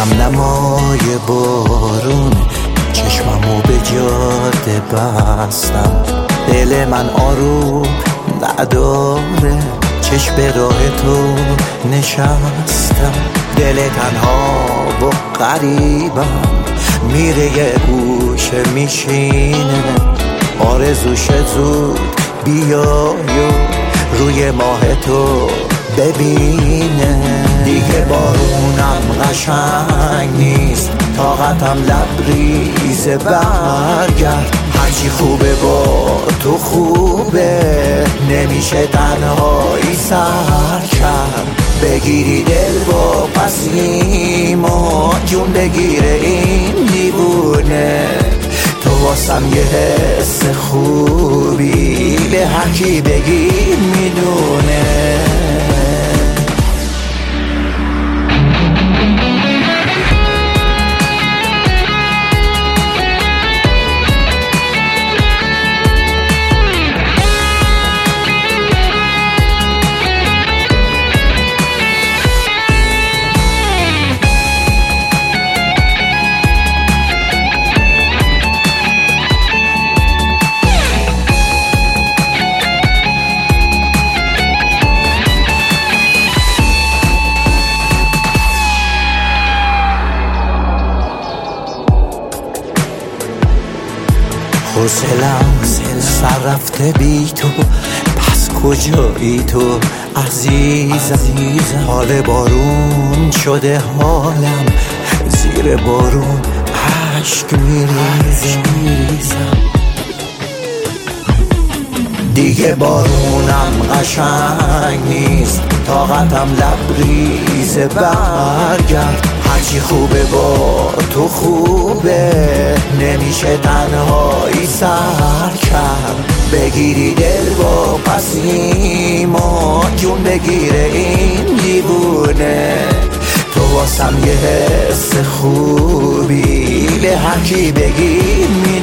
نمای بارون چشممو به جاده بستم. دل من آروم نداره، چشم به راه تو نشستم. دل تنها و غریبم میره یه گوشه میشینه، آرزوش زود بیای و روی ماه تو ببینه. دیگه بارونم قشنگ نیست، طاقتم لبریز برگرد. هرچی خوبه با تو خوبه، نمیشه تنهایی سر کرد. بگیری دل با پسیم و جون بگیره این دیوونه. تو واسم یه حس خوبی، به هر کی بگی میدونه. حوصله‌ام سر رفته بی تو، پس کجایی تو عزیزم؟ حال بارون شده حالم، زیر بارون عشق میریزم. دیگه بارونم قشنگ نیست، طاقتم لبریز برگرد. هرچی خوبه با تو خوبه، نمیشه تنهایی سر کرد. بگیری دل با پسیم و جون بگیره این دیوونه. تو واسم یه حس خوبی، به هر کی بگی